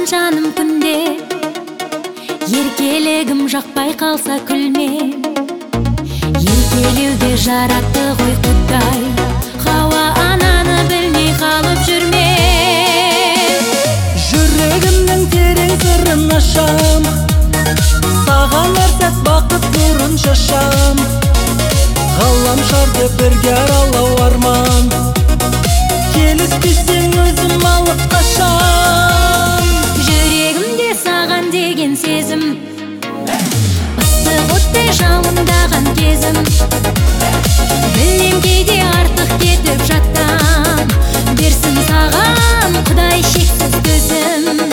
саған жаным күнде, еркелігім жақпай қалса күлме. Еркелеуге жаратты ғой Құдай, Хауа ананы білмей қалып жүрме. Жүрегімнің терең сырын ашам, саған әр сәт бақыт нұрын шашам. Ғаламшарды бірге аралау арман, келіспесең өзім алып қашам. Жүрегімде саған деген сезім, ыстық оттай жалындаған кезім. Білем кейде артық кетіп жаттан, берсін саған Құдай шексіз төзім.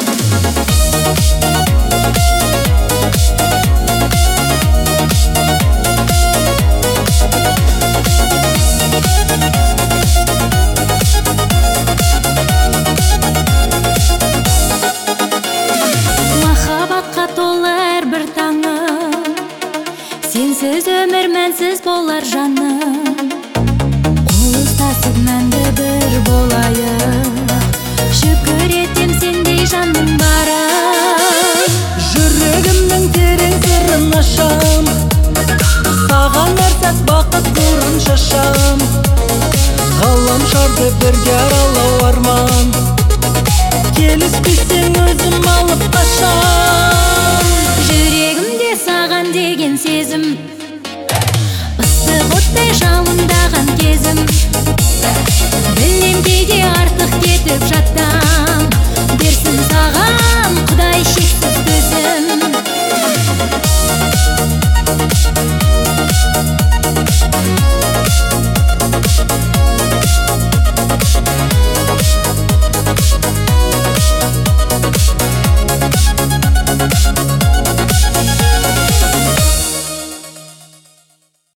Махаббатқа толы әрбір таңым, сенсіз өмір мәнсіз болар жаным. Қол ұстасып мәңгі бір болайық, шүкір етем сендей жанның барын. Жүрегімнің терең сырын ашам, саған әр сәт бақыт нұрын шашам. Ғаламшарды бірге аралау арман, келіспесең өзім алып қашам. Жүрегімде саған деген сезім, ыстық оттай жалындаған кезім. Білем кейде артық кетіп жаттан, берсін саған